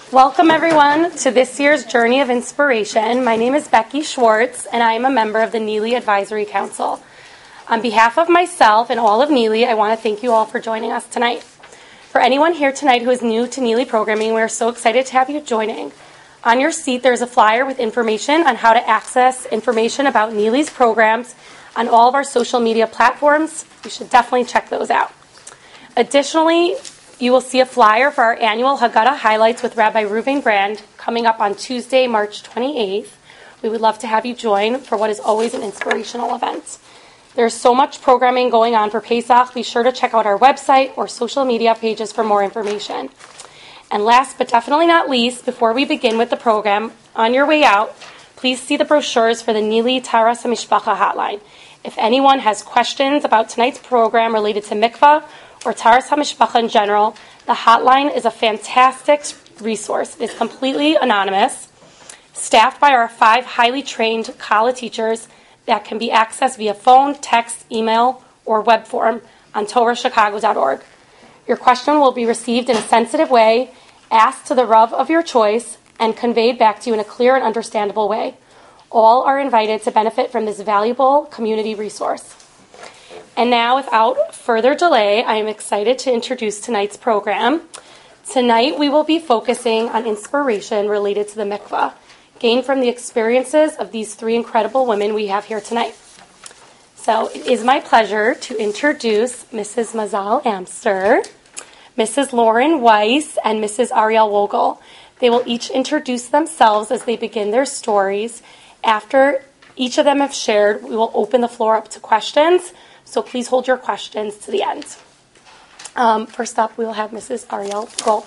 Welcome, everyone, to this year's Journey of Inspiration. My name is Becky Schwartz, and I am a member of the Neely Advisory Council. On behalf of myself and all of Neely, I want to thank you all for joining us tonight. For anyone here tonight who is new to Neely programming, we are so excited to have you joining. On your seat, there is a flyer with information on how to access information about Neely's programs on all of our social media platforms. You should definitely check those out. Additionally, you will see a flyer for our annual Haggadah Highlights with Rabbi Reuven Brand coming up on Tuesday, March 28th. We would love to have you join for what is always an inspirational event. There's so much programming going on for Pesach. Be sure to check out our website or social media pages for more information. And last but definitely not least, before we begin with the program, on your way out, please see the brochures for the Neely Taharas HaMishpacha hotline. If anyone has questions about tonight's program related to mikvah or Taharas HaMishpacha in general, the hotline is a fantastic resource. It is completely anonymous, staffed by our 5 highly trained Kala teachers that can be accessed via phone, text, email, or web form on torahchicago.org. Your question will be received in a sensitive way, asked to the Rav of your choice, and conveyed back to you in a clear and understandable way. All are invited to benefit from this valuable community resource. And now, without further delay, I am excited to introduce tonight's program. Tonight, we will be focusing on inspiration related to the mikvah, gained from the experiences of these 3 incredible women we have here tonight. So, it is my pleasure to introduce Mrs. Mazal Amster, Mrs. Lauren Weiss, and Mrs. Ariel Vogel. They will each introduce themselves as they begin their stories. After each of them have shared, we will open the floor up to questions. So please hold your questions to the end. First up, we will have Mrs. Ariel Vogel.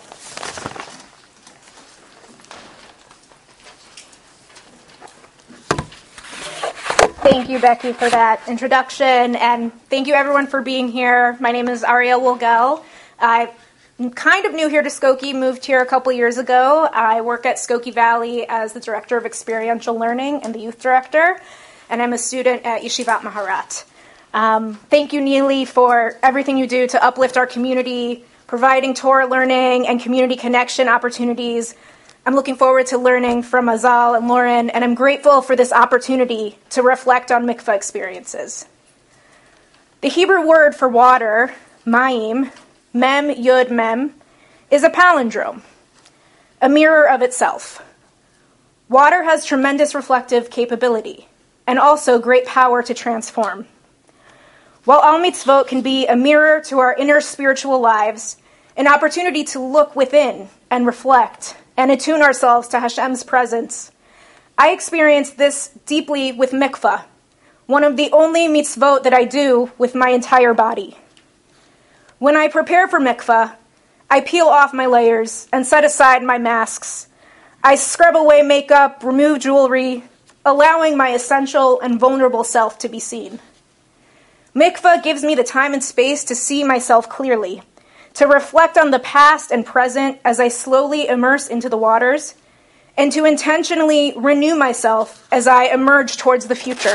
Thank you, Becky, for that introduction, and thank you, everyone, for being here. My name is Ariel Vogel. I'm kind of new here to Skokie, moved here a couple years ago. I work at Skokie Valley as the Director of Experiential Learning and the Youth Director, and I'm a student at Yeshivat Maharat. Thank you, Neely, for everything you do to uplift our community, providing Torah learning and community connection opportunities. I'm looking forward to learning from Mazal and Lauren, and I'm grateful for this opportunity to reflect on mikvah experiences. The Hebrew word for water, mayim, mem yud mem, is a palindrome, a mirror of itself. Water has tremendous reflective capability and also great power to transform. While all mitzvot can be a mirror to our inner spiritual lives, an opportunity to look within and reflect and attune ourselves to Hashem's presence, I experience this deeply with mikvah, one of the only mitzvot that I do with my entire body. When I prepare for mikvah, I peel off my layers and set aside my masks. I scrub away makeup, remove jewelry, allowing my essential and vulnerable self to be seen. Mikvah gives me the time and space to see myself clearly, to reflect on the past and present as I slowly immerse into the waters, and to intentionally renew myself as I emerge towards the future.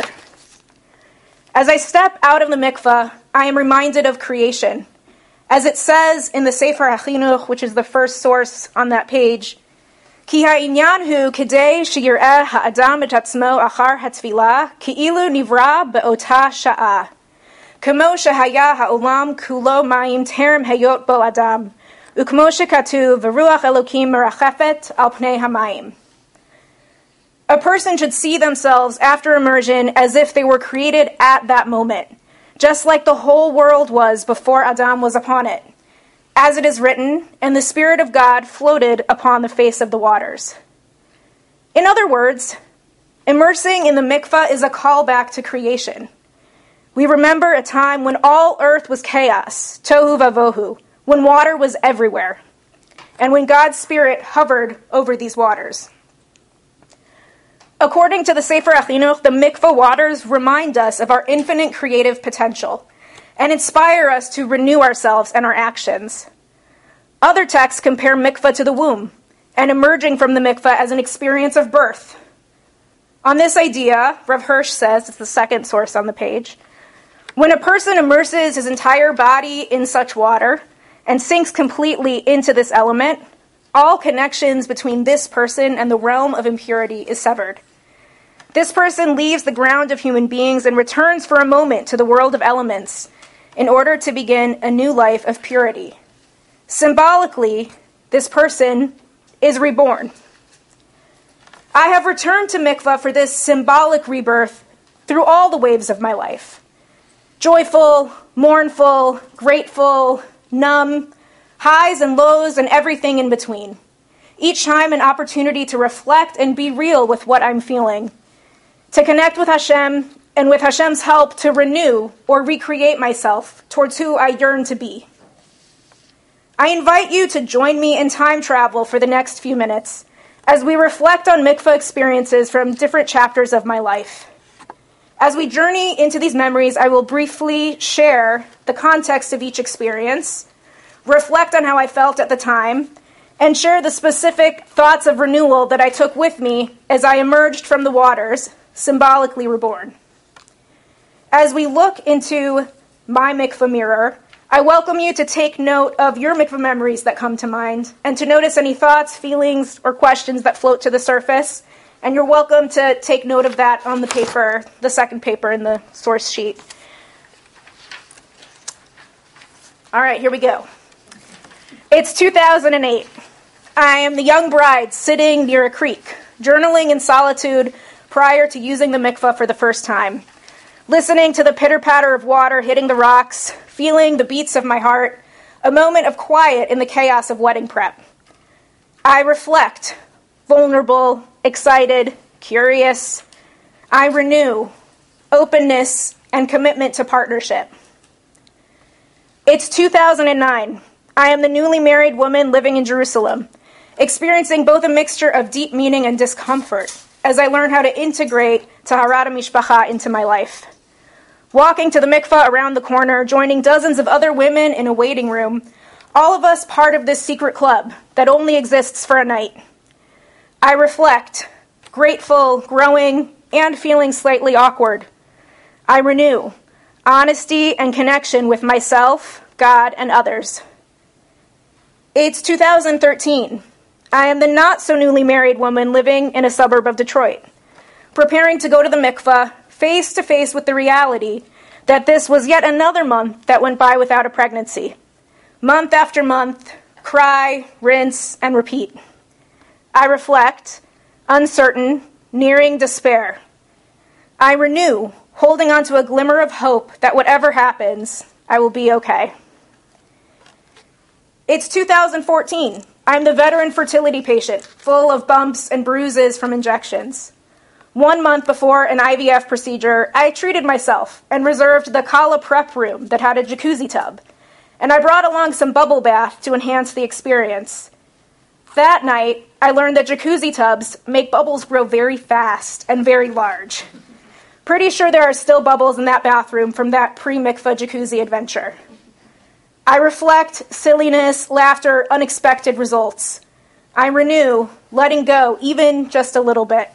As I step out of the mikvah, I am reminded of creation. As it says in the Sefer HaChinuch, which is the first source on that page, Ki ha'inyan hu kedei sheyir'eh ha'adam et atzmo achar hatfilah, ki'ilu nivra be'ota sha'ah. Kamo shehaya ha'olam kulo mayim terem hayot bo adam, ukmo shekatuv v'ruach Elokim merachefet al pnei hamayim. A person should see themselves after immersion as if they were created at that moment, just like the whole world was before Adam was upon it. As it is written, and the Spirit of God floated upon the face of the waters. In other words, immersing in the mikvah is a callback to creation. We remember a time when all earth was chaos, tohu vavohu, when water was everywhere, and when God's Spirit hovered over these waters. According to the Sefer HaChinuch, the mikvah waters remind us of our infinite creative potential and inspire us to renew ourselves and our actions. Other texts compare mikvah to the womb and emerging from the mikvah as an experience of birth. On this idea, Rav Hirsch says, it's the second source on the page, when a person immerses his entire body in such water and sinks completely into this element, all connections between this person and the realm of impurity is severed. This person leaves the ground of human beings and returns for a moment to the world of elements in order to begin a new life of purity. Symbolically, this person is reborn. I have returned to mikvah for this symbolic rebirth through all the waves of my life. Joyful, mournful, grateful, numb, highs and lows, and everything in between. Each time an opportunity to reflect and be real with what I'm feeling, to connect with Hashem, and with Hashem's help to renew or recreate myself towards who I yearn to be. I invite you to join me in time travel for the next few minutes as we reflect on mikvah experiences from different chapters of my life. As we journey into these memories, I will briefly share the context of each experience, reflect on how I felt at the time, and share the specific thoughts of renewal that I took with me as I emerged from the waters, symbolically reborn. As we look into my mikvah mirror, I welcome you to take note of your mikvah memories that come to mind and to notice any thoughts, feelings, or questions that float to the surface. And you're welcome to take note of that on the paper, the second paper in the source sheet. All right, here we go. It's 2008. I am the young bride sitting near a creek, journaling in solitude prior to using the mikvah for the first time, listening to the pitter-patter of water hitting the rocks, feeling the beats of my heart, a moment of quiet in the chaos of wedding prep. I reflect, vulnerable, excited, curious. I renew, openness, and commitment to partnership. It's 2009. I am the newly married woman living in Jerusalem, experiencing both a mixture of deep meaning and discomfort as I learn how to integrate Taharat HaMishpacha into my life. Walking to the mikvah around the corner, joining dozens of other women in a waiting room, all of us part of this secret club that only exists for a night. I reflect, grateful, growing, and feeling slightly awkward. I renew, honesty and connection with myself, God, and others. It's 2013. I am the not-so-newly married woman living in a suburb of Detroit, preparing to go to the mikvah, face-to-face with the reality that this was yet another month that went by without a pregnancy. Month after month, cry, rinse, and repeat. I reflect, uncertain, nearing despair. I renew, holding on to a glimmer of hope that whatever happens, I will be okay. It's 2014. I'm the veteran fertility patient, full of bumps and bruises from injections. 1 month before an IVF procedure, I treated myself and reserved the Kala prep room that had a jacuzzi tub, and I brought along some bubble bath to enhance the experience. That night, I learned that jacuzzi tubs make bubbles grow very fast and very large. Pretty sure there are still bubbles in that bathroom from that pre-mikvah jacuzzi adventure. I reflect, silliness, laughter, unexpected results. I renew, letting go, even just a little bit.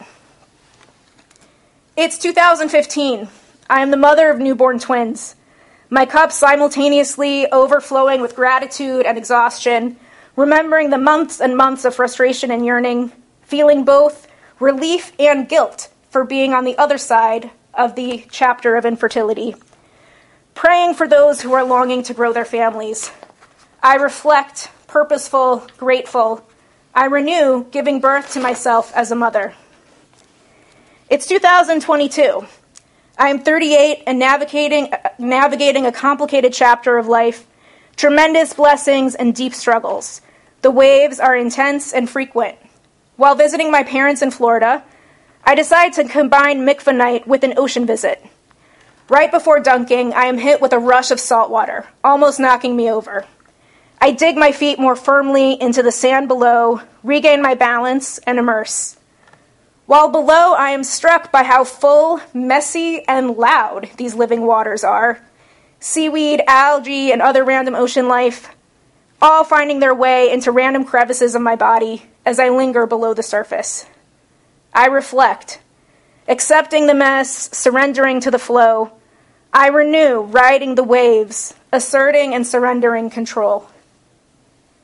It's 2015. I am the mother of newborn twins. My cup simultaneously overflowing with gratitude and exhaustion, remembering the months and months of frustration and yearning, feeling both relief and guilt for being on the other side of the chapter of infertility. Praying for those who are longing to grow their families. I reflect, purposeful, grateful. I renew, giving birth to myself as a mother. It's 2022. I am 38 and navigating a complicated chapter of life, tremendous blessings and deep struggles. The waves are intense and frequent. While visiting my parents in Florida, I decide to combine mikvah night with an ocean visit. Right before dunking, I am hit with a rush of salt water, almost knocking me over. I dig my feet more firmly into the sand below, regain my balance, and immerse. While below, I am struck by how full, messy, and loud these living waters are. Seaweed, algae, and other random ocean life, all finding their way into random crevices of my body as I linger below the surface. I reflect, accepting the mess, surrendering to the flow. I renew, riding the waves, asserting and surrendering control.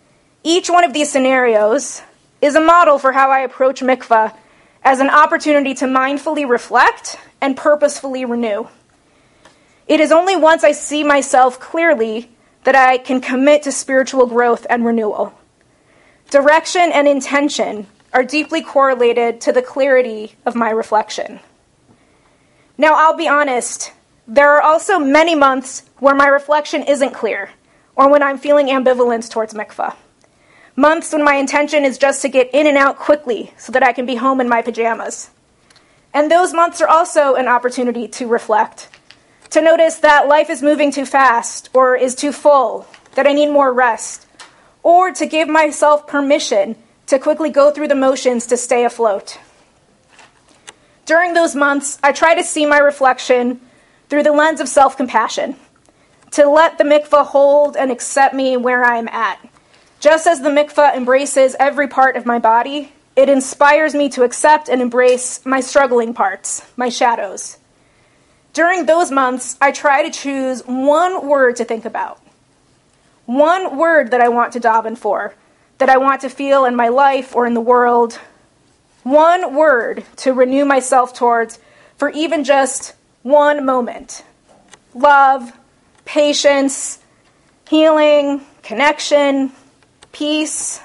Each one of these scenarios is a model for how I approach mikvah as an opportunity to mindfully reflect and purposefully renew. It is only once I see myself clearly that I can commit to spiritual growth and renewal. Direction and intention are deeply correlated to the clarity of my reflection. Now, I'll be honest, there are also many months where my reflection isn't clear, or when I'm feeling ambivalence towards mikvah. Months when my intention is just to get in and out quickly so that I can be home in my pajamas. And those months are also an opportunity to reflect, to notice that life is moving too fast or is too full, that I need more rest, or to give myself permission to quickly go through the motions to stay afloat. During those months, I try to see my reflection through the lens of self-compassion, to let the mikvah hold and accept me where I am at. Just as the mikvah embraces every part of my body, it inspires me to accept and embrace my struggling parts, my shadows. During those months, I try to choose one word to think about, one word that I want to daven for, that I want to feel in my life or in the world, one word to renew myself towards for even just one moment. Love, patience, healing, connection, peace.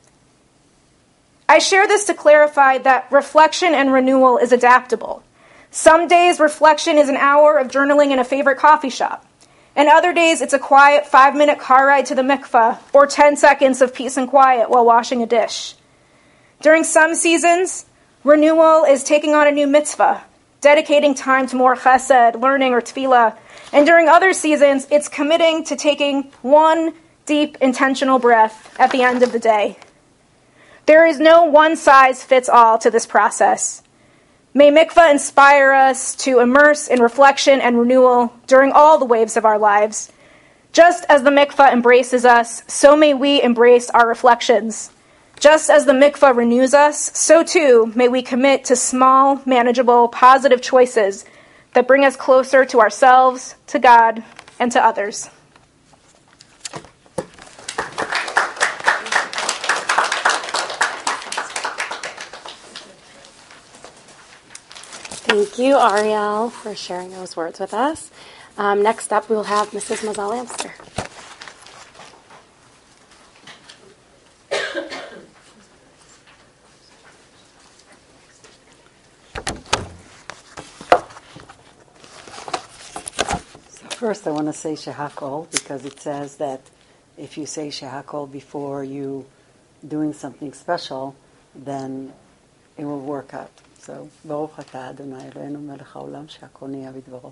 I share this to clarify that reflection and renewal is adaptable. Some days reflection is an hour of journaling in a favorite coffee shop, and other days it's a quiet 5-minute car ride to the mikveh or 10 seconds of peace and quiet while washing a dish. During some seasons, renewal is taking on a new mitzvah, dedicating time to more chesed, learning, or tefillah. And during other seasons, it's committing to taking one deep, intentional breath at the end of the day. There is no one-size-fits-all to this process. May mikvah inspire us to immerse in reflection and renewal during all the waves of our lives. Just as the mikvah embraces us, so may we embrace our reflections. Just as the mikvah renews us, so too may we commit to small, manageable, positive choices that bring us closer to ourselves, to God, and to others. Thank you, Ariel, for sharing those words with us. Next up, we'll have Mrs. Mazal Amster. First, I want to say Shehakol, because it says that if you say Shehakol before you doing something special, then it will work out. So, Baruch atah Adonai Eloheinu melech haolam shehakol niyeh bidvaro.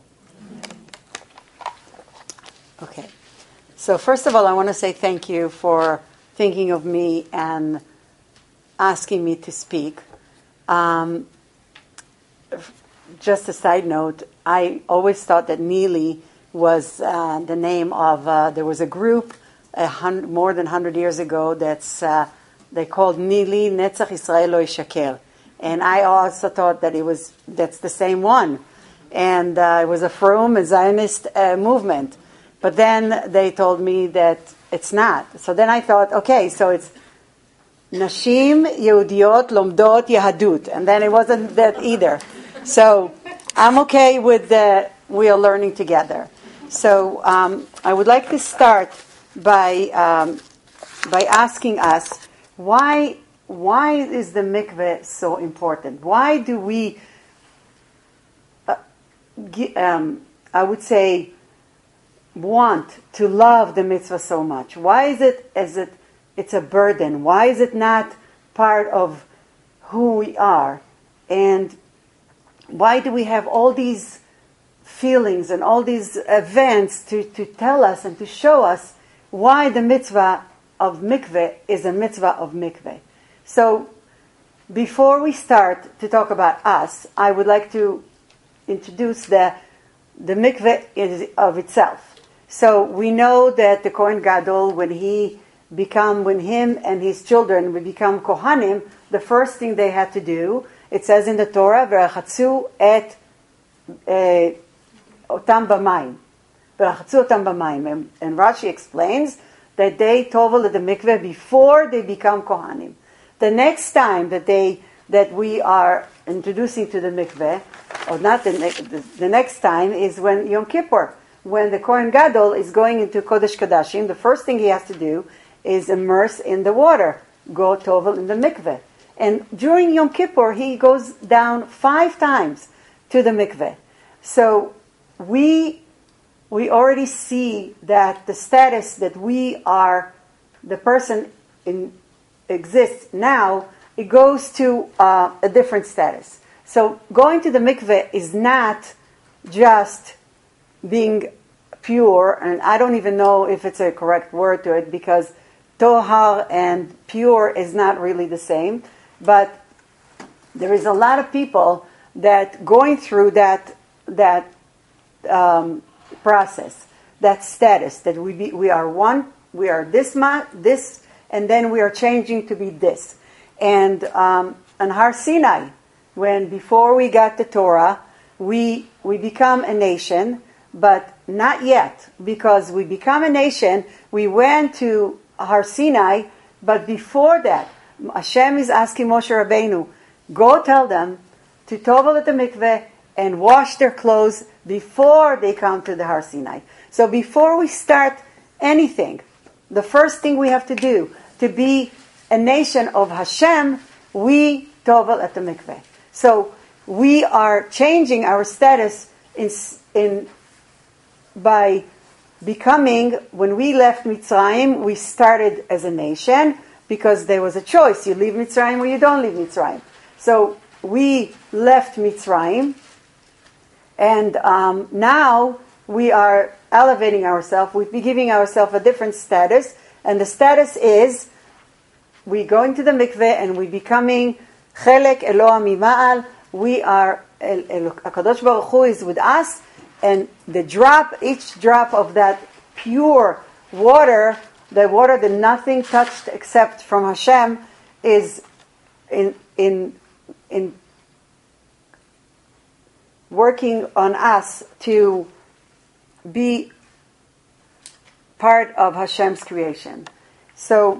Okay. So, first of all, I want to say thank you for thinking of me and asking me to speak. Just a side note, I always thought that Neely was the name of, there was a group more than 100 years ago that's they called Nili Netzach Yisrael Lo Yishaker. And I also thought that that's the same one. And it was a Frum, a Zionist movement. But then they told me that it's not. So then I thought, okay, so it's Nashim Yehudiot Lomdot Yahadut. And then it wasn't that either. So I'm okay with we are learning together. So I would like to start by asking us, why is the mikveh so important? Why do we, I would say, want to love the mitzvah so much? Why is it's a burden? Why is it not part of who we are? And why do we have all these feelings and all these events to tell us and to show us why the mitzvah of mikveh is a mitzvah of mikveh? So, before we start to talk about us, I would like to introduce the mikveh of itself. So, we know that the Kohen Gadol, when him and his children would become Kohanim, the first thing they had to do, it says in the Torah, "V'rachatzu et otam b'mayim." And Rashi explains that they tovel at the mikveh before they become kohanim. The next time that we are introducing to the mikveh, or not the next time, is when Yom Kippur, when the Kohen Gadol is going into Kodesh Kodashim. The first thing he has to do is immerse in the water, go tovel in the mikveh. And during Yom Kippur, he goes down 5 times to the mikveh. So we already see that the status that we are, the person exists now, it goes to a different status. So going to the mikveh is not just being pure, and I don't even know if it's a correct word to it, because tohar and pure is not really the same, but there is a lot of people that going through that process, that status, that we are one, we are this, and then we are changing to be this. And on Har Sinai, when before we got the Torah, we become a nation, but not yet, because we become a nation, we went to Har Sinai, but before that, Hashem is asking Moshe Rabbeinu, go tell them to tovel at the mikveh and wash their clothes before they come to the Har Sinai. So before we start anything, the first thing we have to do to be a nation of Hashem, we tovel at the mikveh. So we are changing our status by becoming, when we left Mitzrayim, we started as a nation because there was a choice. You leave Mitzrayim or you don't leave Mitzrayim. So we left Mitzrayim, and now we are elevating ourselves. We're giving ourselves a different status, and the status is we going to the mikveh and we becoming Chelek Eloah Mima'al. We are, HaKadosh Baruch Hu is with us, and each drop of that pure water, the water that nothing touched except from Hashem, is in working on us to be part of Hashem's creation. So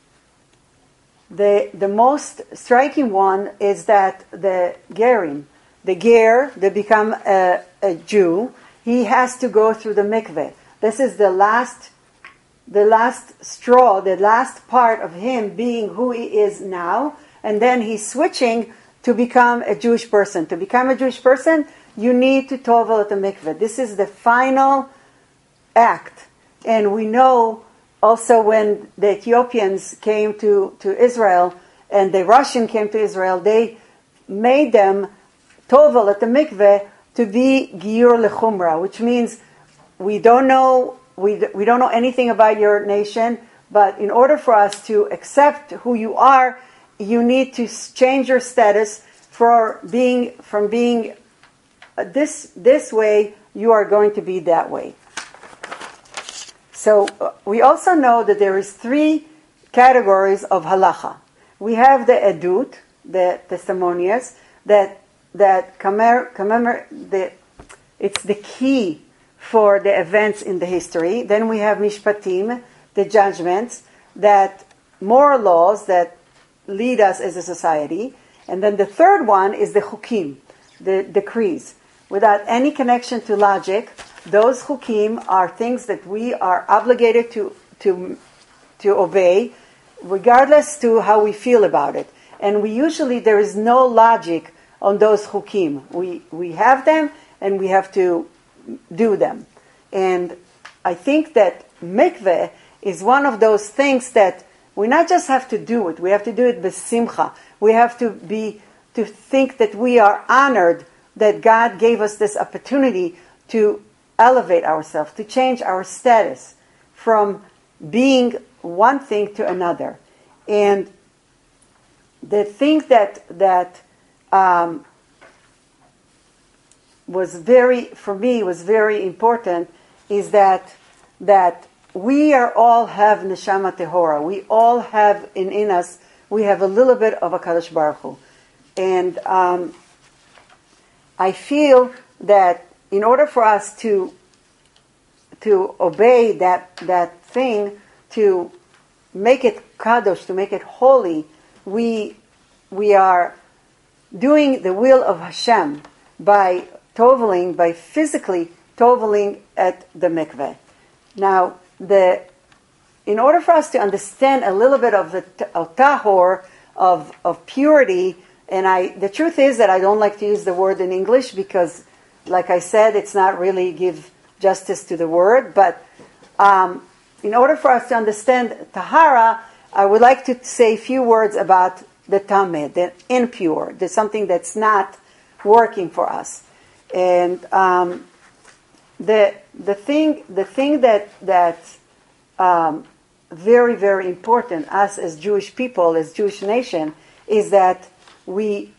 the most striking one is that the Gerim, the Ger, they become a Jew, he has to go through the mikveh. This is the last straw, the last part of him being who he is now, and then he's switching to become a Jewish person. To become a Jewish person, you need to tovel at the mikveh. This is the final act. And we know also when the Ethiopians came to Israel and the Russian came to Israel, they made them tovel at the mikveh to be Giur Lechumra, which means we don't know anything about your nation, but in order for us to accept who you are, you need to change your status from being this way, you are going to be that way. So we also know that there is 3 categories of halacha. We have the edut, the testimonials, that commemorate it's the key for the events in the history. Then we have mishpatim, the judgments, that moral laws that lead us as a society. And then the third one is the chukim, the decrees. Without any connection to logic, those chukim are things that we are obligated to obey, regardless to how we feel about it. And there is no logic on those chukim. We have them, and we have to do them. And I think that mikveh is one of those things that we not just have to do it, we have to do it b'simcha. We have to think that we are honored that God gave us this opportunity to elevate ourselves, to change our status from being one thing to another. And the thing that was very important is that we all have neshama tehora. We all have in us, we have a little bit of HaKadosh Baruch Hu. And I feel that in order for us to obey that thing, to make it kadosh, to make it holy, we are doing the will of Hashem by toveling, by physically toveling at the mikveh. Now, in order for us to understand a little bit of the tahor, of purity, and the truth is that I don't like to use the word in English because, like I said, it's not really give justice to the word, but in order for us to understand tahara, I would like to say a few words about the tameh, the impure, the something that's not working for us. And the thing that's very, very important, us as Jewish people, as Jewish nation, is that we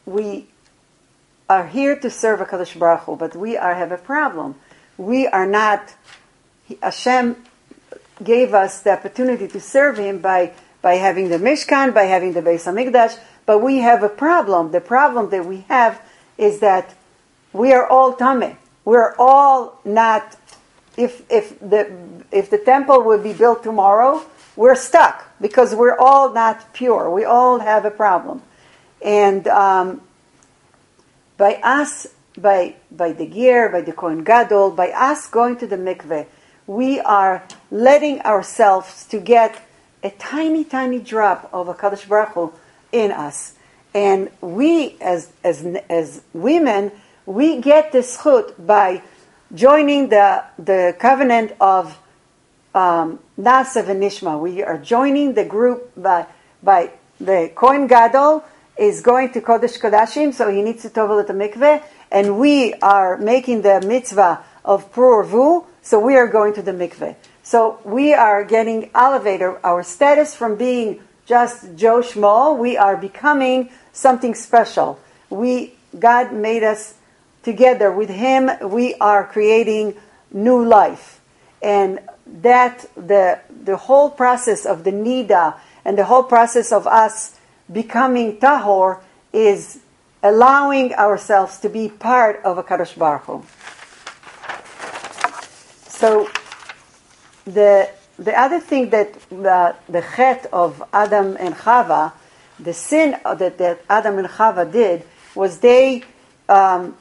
are here to serve HaKadosh Baruch Hu, but we have a problem. We are not, Hashem gave us the opportunity to serve Him by having the Mishkan, by having the Beis HaMikdash, but we have a problem. The problem that we have is that we are all tameh. We're all not. If the temple would be built tomorrow, we're stuck because we're all not pure. We all have a problem, and by the ger, by the Kohen Gadol, by us going to the mikveh, we are letting ourselves to get a tiny, tiny drop of HaKadosh Baruch Hu in us. And we, as women, we get the zchut by joining the covenant of Na'aseh v'Nishma. We are joining the group by the Kohen Gadol is going to Kodesh Kodashim, so he needs to tovel at the mikveh, and we are making the mitzvah of Pur Vu, so we are going to the mikveh. So we are getting elevated our status from being just Joe Schmo. We are becoming something special. God made us together with Him. We are creating new life, and that the whole process of the nida and the whole process of us becoming tahor is allowing ourselves to be part of a HaKadosh Baruch Hu. So the other thing that the chet of Adam and Chava, the sin that Adam and Chava did, was God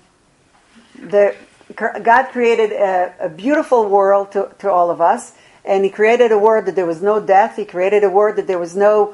created a beautiful world to all of us, and He created a world that there was no death. He created a world that there was no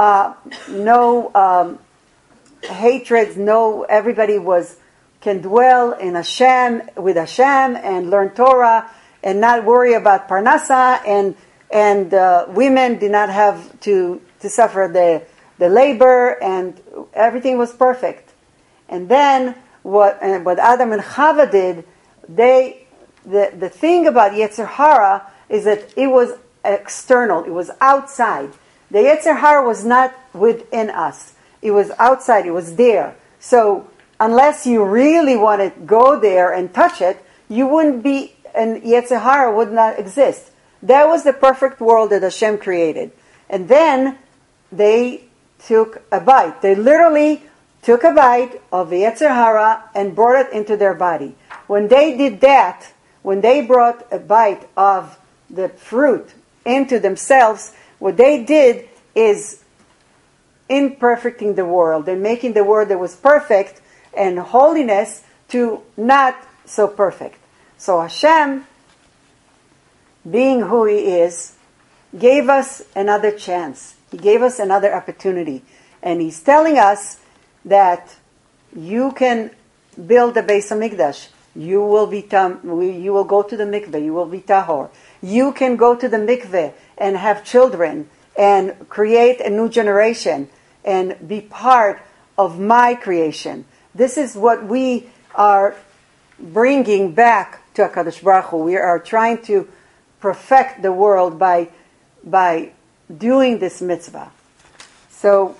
hatred. Everybody can dwell in Hashem, with Hashem, and learn Torah, and not worry about parnasa, and women did not have to suffer the labor, and everything was perfect. And then what Adam and Chava did, the thing about Yetzer Hara is that it was external, it was outside. The Yetzer Hara was not within us. It was outside, it was there. So unless you really want to go there and touch it, you wouldn't be, and Yetzer Hara would not exist. That was the perfect world that Hashem created. And then they took a bite. They literally took a bite of the Yetzer Hara and brought it into their body. When they did that, when they brought a bite of the fruit into themselves, what they did is imperfecting the world. They're making the world that was perfect and holiness to not so perfect. So Hashem, being who He is, gave us another chance. He gave us another opportunity. And He's telling us that you can build the Beis HaMikdash. You will go to the mikveh. You will be tahor. You can go to the mikveh and have children and create a new generation and be part of my creation. This is what we are bringing back to HaKadosh Baruch Hu. We are trying to perfect the world by doing this mitzvah. So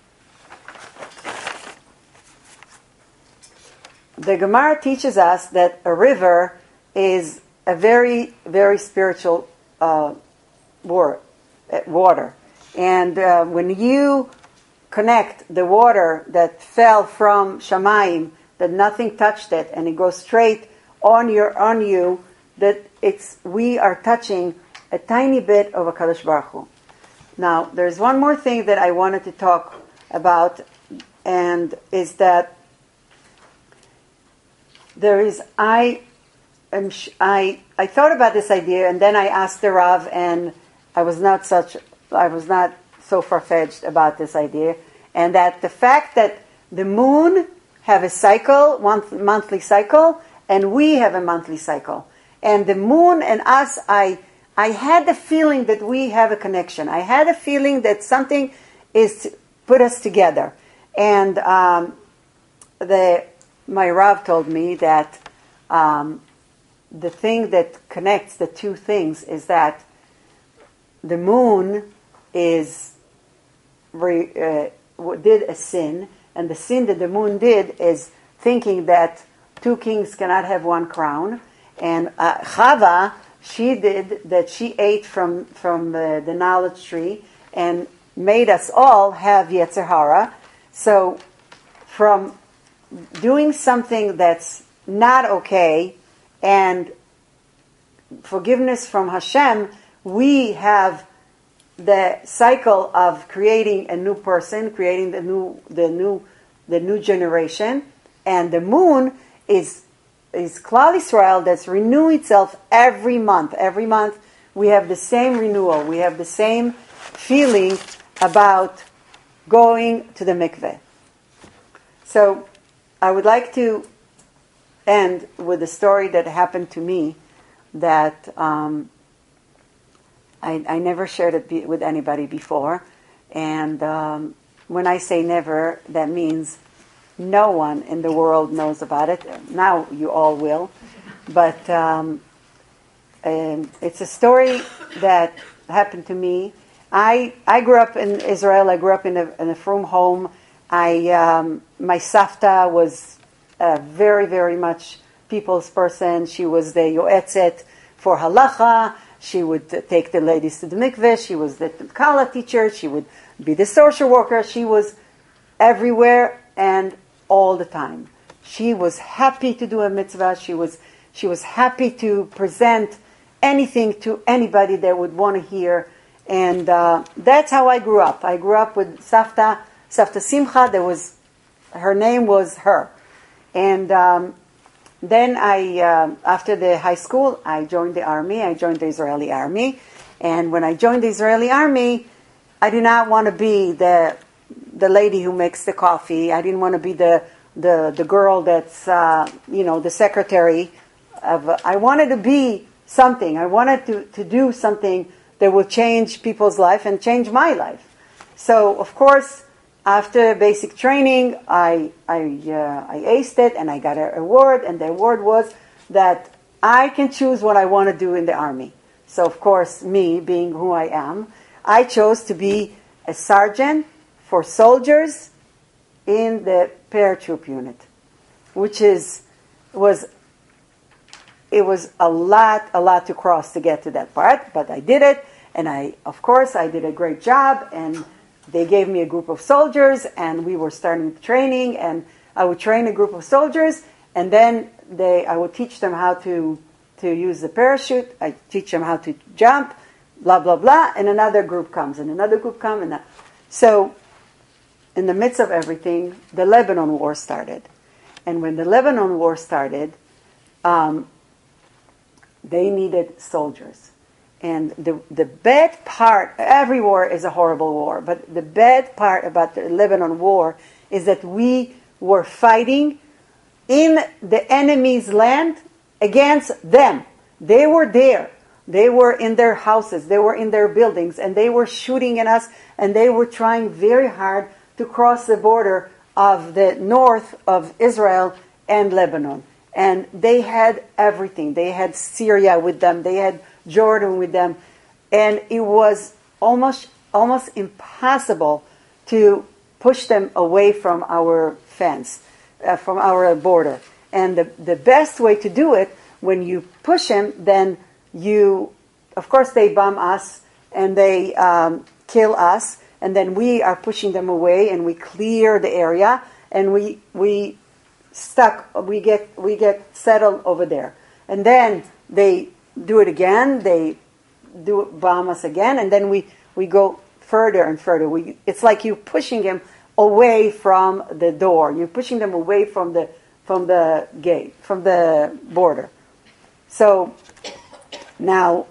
the Gemara teaches us that a river is a very, very spiritual water. And when you connect the water that fell from Shamayim, that nothing touched it, and it goes straight on you, that we are touching a tiny bit of HaKadosh Baruch Hu. Now, there's one more thing that I wanted to talk about, and is that I thought about this idea, and then I asked the Rav, and I was not so far-fetched about this idea, and that the fact that the moon have a cycle, monthly cycle, and we have a monthly cycle, and the moon and us, I had the feeling that we have a connection. I had a feeling that something is to put us together, and my Rav told me that the thing that connects the two things is that the moon did a sin, and the sin that the moon did is thinking that two kings cannot have one crown, and Chava, she ate from the knowledge tree and made us all have Yetzer Hara. So from doing something that's not okay and forgiveness from Hashem, we have the cycle of creating a new person, creating the new generation, and the moon is Klal Yisrael that's renewing itself every month. Every month we have the same renewal. We have the same feeling about going to the mikveh. So I would like to end with a story that happened to me that I never shared it with anybody before. And when I say never, that means no one in the world knows about it. Now you all will. But it's a story that happened to me. I grew up in Israel. I grew up in a frum home. My Savta was very, very much people's person. She was the yoetzet for halacha. She would take the ladies to the mikveh. She was the Kala teacher. She would be the social worker. She was everywhere and all the time. She was happy to do a mitzvah. She was happy to present anything to anybody that would want to hear. And that's how I grew up. I grew up with Savta Simcha. Her name was her. And then after the high school, I joined the army. I joined the Israeli army. And when I joined the Israeli army, I did not want to be the lady who makes the coffee. I didn't want to be the girl that's, the secretary. I wanted to be something. I wanted to do something that will change people's life and change my life. So, of course, after basic training, I aced it, and I got an award, and the award was that I can choose what I want to do in the army. So, of course, me, being who I am, I chose to be a sergeant for soldiers in the paratroop unit, which was a lot to cross to get to that part, but I did it, and I did a great job, and they gave me a group of soldiers, and we were starting training, and I would train a group of soldiers, and then I would teach them how to use the parachute. I teach them how to jump, blah, blah, blah, and another group comes, and another group comes, and so in the midst of everything, the Lebanon War started. And when the Lebanon War started, they needed soldiers. And the bad part, every war is a horrible war, but the bad part about the Lebanon War is that we were fighting in the enemy's land against them. They were there. They were in their houses. They were in their buildings, and they were shooting at us, and they were trying very hard to cross the border of the north of Israel and Lebanon. And they had everything. They had Syria with them. They had Jordan with them. And it was almost impossible to push them away from our fence, from our border. And the best way to do it, when you push them, then of course they bomb us and they kill us. And then we are pushing them away, and we clear the area, and we get settled over there. And then they do it again. They bomb us again, and then we go further and further. It's like you're pushing him away from the door. You're pushing them away from the gate, from the border. So now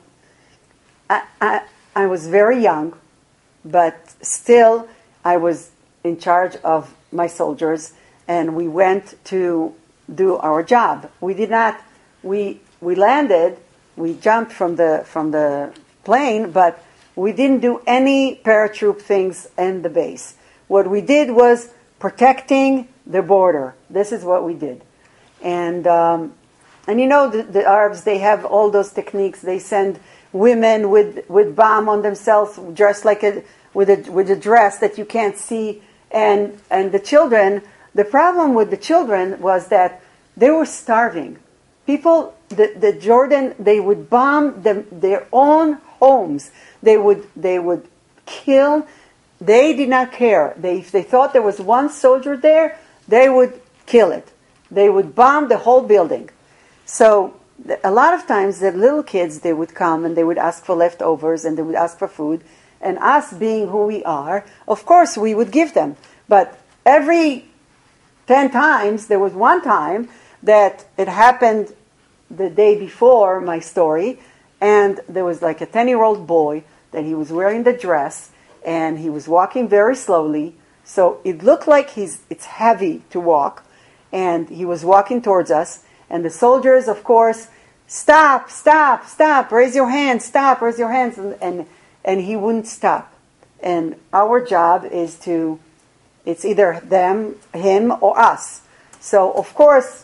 I was very young, but still I was in charge of my soldiers, and we went to do our job. We did not. We landed. We jumped from the plane, but we didn't do any paratroop things in the base. What we did was protecting the border. This is what we did, and you know the Arabs, they have all those techniques. They send women with bomb on themselves, dressed like with a dress that you can't see, and the children. The problem with the children was that they were starving. People, the Jordan, they would bomb their own homes. They would kill. They did not care. If they thought there was one soldier there, they would kill it. They would bomb the whole building. So a lot of times the little kids, they would come and they would ask for leftovers and they would ask for food. And us being who we are, of course we would give them. But every 10 times, there was one time that it happened the day before my story, and there was like a 10-year-old boy that he was wearing the dress, and he was walking very slowly, so it looked like it's heavy to walk, and he was walking towards us, and the soldiers, of course, stop, raise your hands, stop, raise your hands, and he wouldn't stop. And our job is it's either him, or us. So, of course,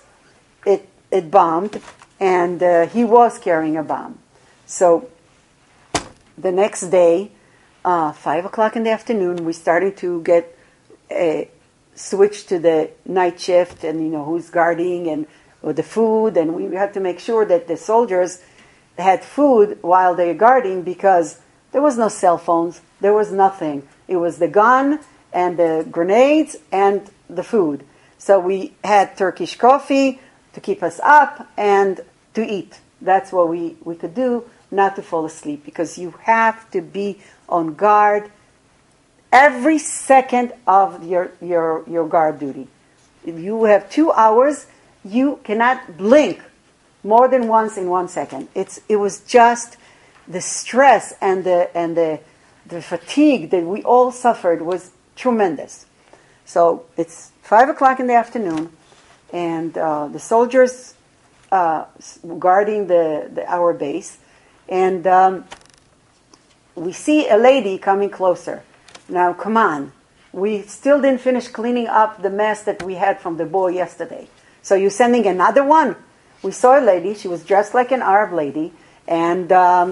it bombed, and he was carrying a bomb. So, the next day, 5 o'clock in the afternoon, we started to get switched to the night shift, and who's guarding and with the food, and we had to make sure that the soldiers had food while they're guarding, because there was no cell phones, there was nothing. It was the gun and the grenades and the food. So we had Turkish coffee to keep us up and to eat. That's what we could do, not to fall asleep, because you have to be on guard every second of your guard duty. If you have 2 hours, you cannot blink more than once in 1 second. It was just the stress and the fatigue that we all suffered was tremendous. So it's 5 o'clock in the afternoon, and the soldiers guarding our base, and we see a lady coming closer. Now, come on. We still didn't finish cleaning up the mess that we had from the boy yesterday. So you're sending another one? We saw a lady. She was dressed like an Arab lady, and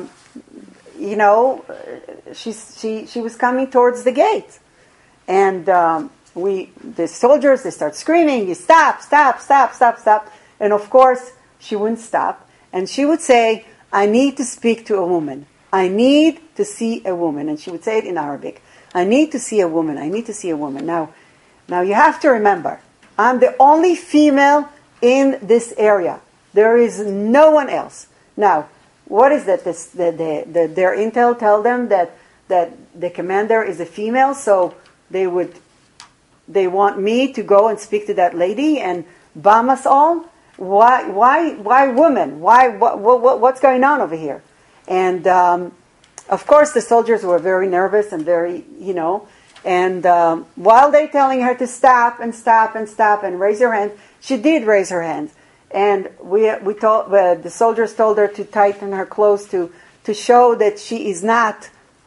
she was coming towards the gate. And the soldiers, they start screaming, stop. And of course, she wouldn't stop. And she would say, I need to speak to a woman. I need to see a woman. And she would say it in Arabic. I need to see a woman. I need to see a woman. Now you have to remember, I'm the only female in this area. There is no one else. Now, what is that? Their intel tell them that the commander is a female, so they want me to go and speak to that lady and bomb us all? Why women? What's going on over here? And of course the soldiers were very nervous and very, and while they're telling her to stop and raise her hand, she did raise her hand. And we told the soldiers told her to tighten her clothes to show that she is not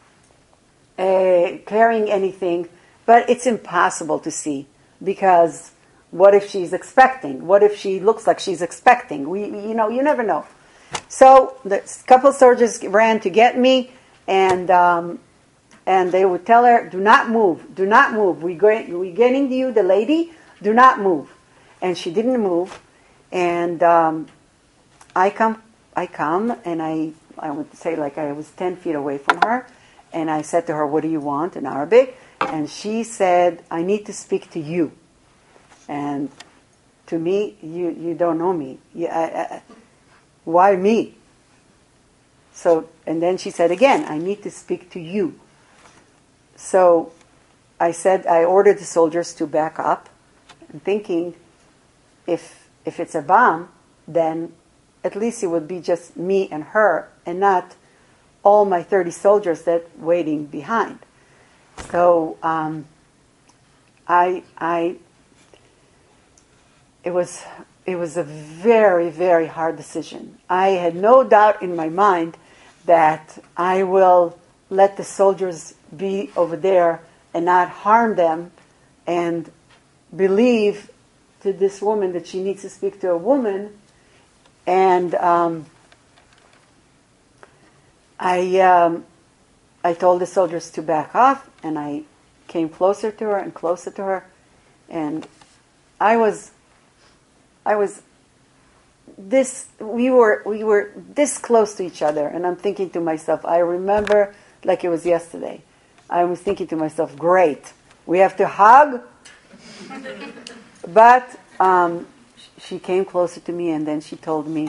carrying anything. But it's impossible to see, because what if she's expecting? What if she looks like she's expecting? You never know. So the couple soldiers ran to get me, and they would tell her, "Do not move. We're getting you the lady. Do not move." And she didn't move. And I come, and I would say like I was 10 feet away from her, and I said to her, "What do you want?" in Arabic. And she said, "I need to speak to you." And to me, you don't know me. Why me? So, and then she said again, I need to speak to you. So I ordered the soldiers to back up, and thinking, if it's a bomb, then at least it would be just me and her, and not all my 30 soldiers that waiting behind. So it was a very, very hard decision. I had no doubt in my mind that I will let the soldiers be over there and not harm them, and believe to this woman that she needs to speak to a woman. And I told the soldiers to back off, and I came closer to her and closer to her, and we were this close to each other, and I'm thinking to myself, I remember like it was yesterday. I was thinking to myself, great, we have to hug. But she came closer to me, and then she told me,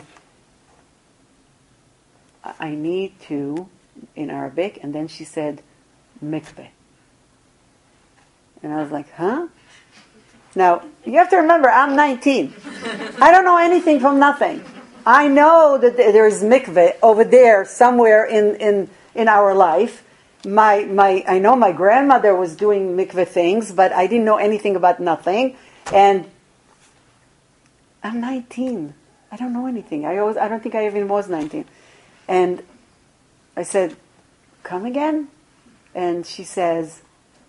I need to, in Arabic, and then she said, mikveh. And I was like, huh? Now, you have to remember, I'm 19. I don't know anything from nothing. I know that there's mikveh over there somewhere in our life. I know my grandmother was doing mikveh things, but I didn't know anything about nothing. And I'm 19. I don't know anything. I don't think I even was 19. And I said, come again? And she says,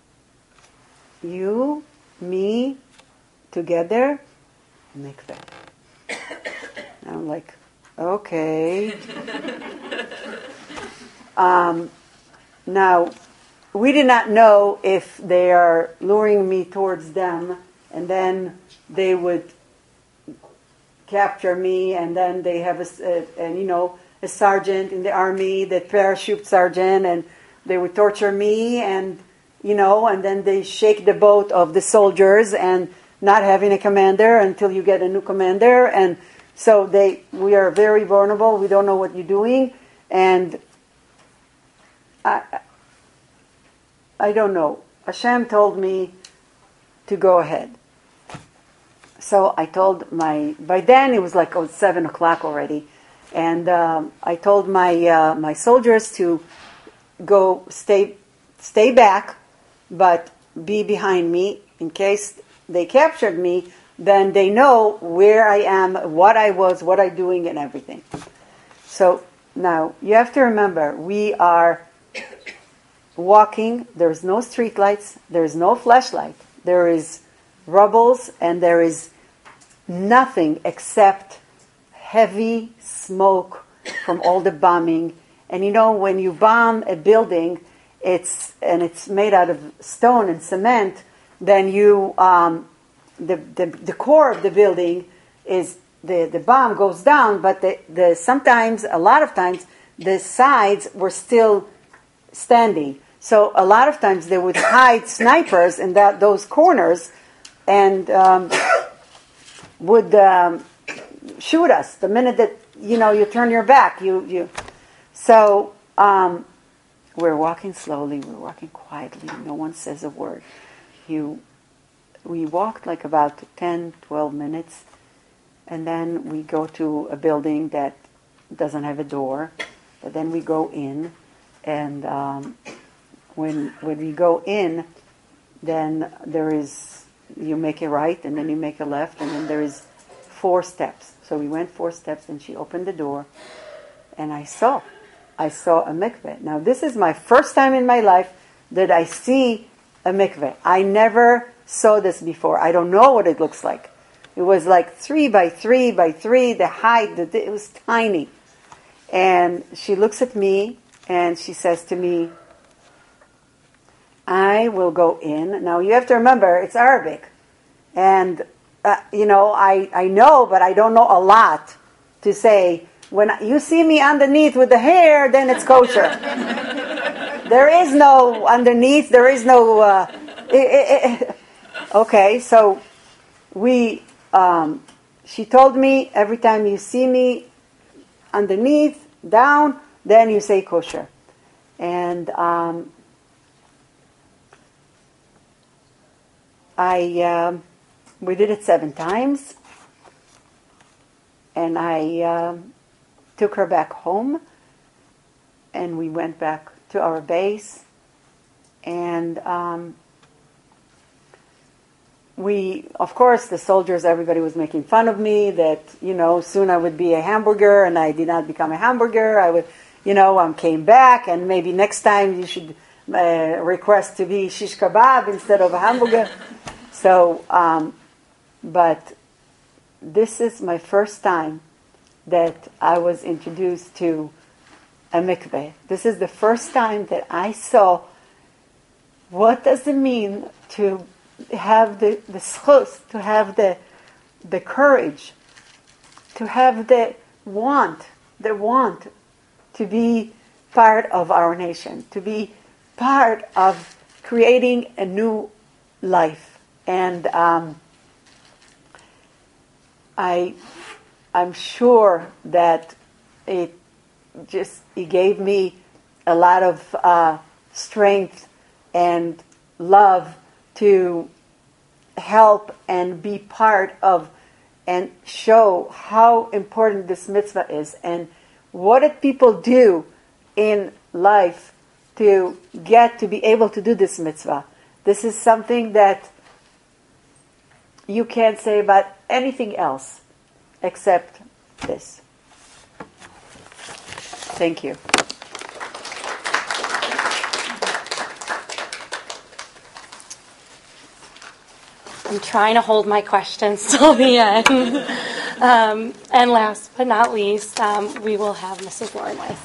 you, me, together, mikveh. And I'm like, okay. Now, we did not know if they are luring me towards them, and then they would capture me, and then they have a sergeant in the army, the parachute sergeant, and they would torture me, and then they shake the boat of the soldiers, and not having a commander until you get a new commander, and so we are very vulnerable. We don't know what you're doing, and I don't know. Hashem told me to go ahead. So I told by then it was like 7 o'clock already, and I told my soldiers to go stay back, but be behind me in case they captured me. Then they know where I am, what I was, what I'm doing, and everything. So now you have to remember, we are walking. There's no street lights. There's no flashlight. There is rubbles, and there is nothing except heavy smoke from all the bombing. And when you bomb a building, it's made out of stone and cement. Then the core of the building is the bomb goes down, but sometimes, a lot of times, the sides were still standing. So a lot of times they would hide snipers in those corners, and would shoot us the minute that you turn your back. So we're walking slowly. We're walking quietly. No one says a word. We walked like about 10, 12 minutes, and then we go to a building that doesn't have a door. But then we go in, and when we go in, then you make a right, and then you make a left, and then there is 4 steps. So we went 4 steps, and she opened the door, and I saw a mikveh. Now, this is my first time in my life that I see a mikveh. I never saw this before. I don't know what it looks like. It was like 3 by 3 by 3, the height, it was tiny. And she looks at me, and she says to me, I will go in. Now, you have to remember, it's Arabic. And, I know, but I don't know a lot to say, when you see me underneath with the hair, then it's kosher. There is no underneath, there is no... Okay, so she told me, every time you see me underneath, down, then you say kosher. And we did it 7 times, and I took her back home, and we went back to our base, and of course, the soldiers, everybody was making fun of me that, soon I would be a hamburger, and I did not become a hamburger. I would, came back, and maybe next time you should request to be shish kebab instead of a hamburger. So, but this is my first time that I was introduced to a mikveh. This is the first time that I saw what does it mean to have the schus, to have the courage, to have the want to be part of our nation, to be part of creating a new life. And I'm sure that it gave me a lot of strength and love to help and be part of and show how important this mitzvah is and what did people do in life to get to be able to do this mitzvah. This is something that you can't say about anything else except this. Thank you. I'm trying to hold my questions till the end. And last but not least, we will have Mrs. Lauren Weiss.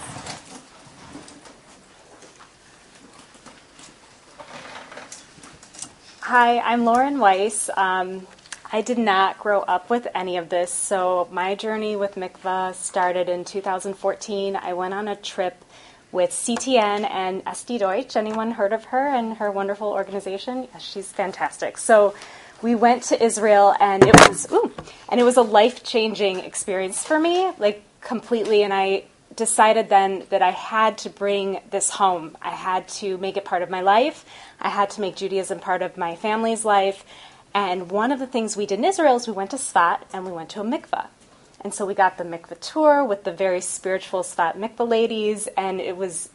Hi, I'm Lauren Weiss. I did not grow up with any of this, so my journey with mikvah started in 2014. I went on a trip with CTN and SD Deutsch. Anyone heard of her and her wonderful organization? Yes, she's fantastic. So we went to Israel, and it was a life-changing experience for me, like completely. And I decided then that I had to bring this home. I had to make it part of my life. I had to make Judaism part of my family's life. And one of the things we did in Israel is we went to Sfat and we went to a mikvah. And so we got the mikvah tour with the very spiritual Sfat mikvah ladies, and it was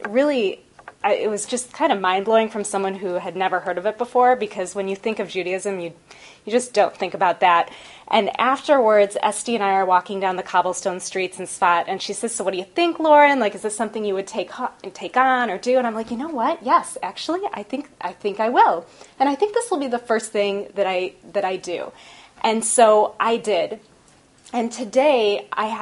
just kind of mind-blowing from someone who had never heard of it before, because when you think of Judaism, you just don't think about that. And afterwards, Esty and I are walking down the cobblestone streets in Sfat, and she says, "So what do you think, Lauren? Like, is this something you would take on or do?" And I'm like, you know what? Yes, actually, I think I will. And I think this will be the first thing that I do. And so I did. And today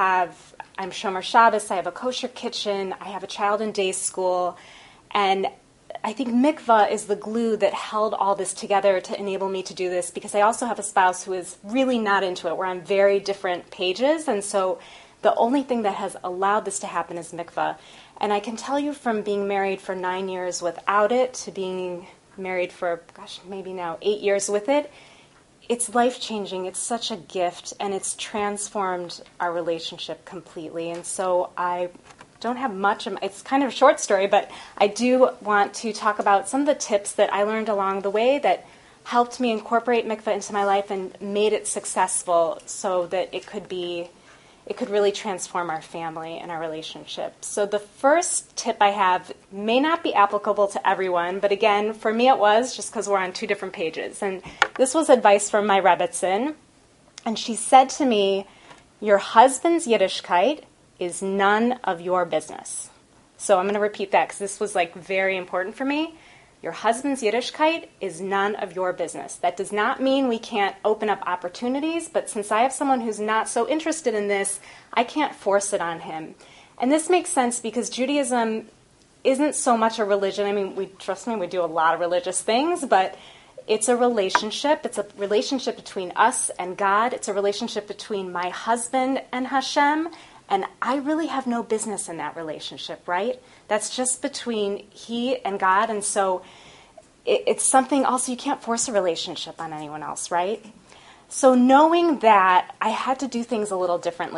I'm Shomer Shabbos, I have a kosher kitchen, I have a child in day school, and I think mikvah is the glue that held all this together to enable me to do this, because I also have a spouse who is really not into it. We're on very different pages, and so the only thing that has allowed this to happen is mikvah. And I can tell you, from being married for 9 years without it to being married for, maybe now 8 years with it, it's life-changing. It's such a gift, and it's transformed our relationship completely. And so I don't have much. It's kind of a short story, but I do want to talk about some of the tips that I learned along the way that helped me incorporate mikvah into my life and made it successful so that it could really transform our family and our relationship. So the first tip I have may not be applicable to everyone, but again, for me it was, just because we're on 2 different pages. And this was advice from my Rebbetzin, and she said to me, "Your husband's Yiddishkeit is none of your business." So I'm going to repeat that, because this was very important for me. Your husband's Yiddishkeit is none of your business. That does not mean we can't open up opportunities, but since I have someone who's not so interested in this, I can't force it on him. And this makes sense because Judaism isn't so much a religion. I mean, we do a lot of religious things, but it's a relationship. It's a relationship between us and God. It's a relationship between my husband and Hashem. And I really have no business in that relationship, right? That's just between he and God. And so it's something also, you can't force a relationship on anyone else, right? So knowing that, I had to do things a little differently.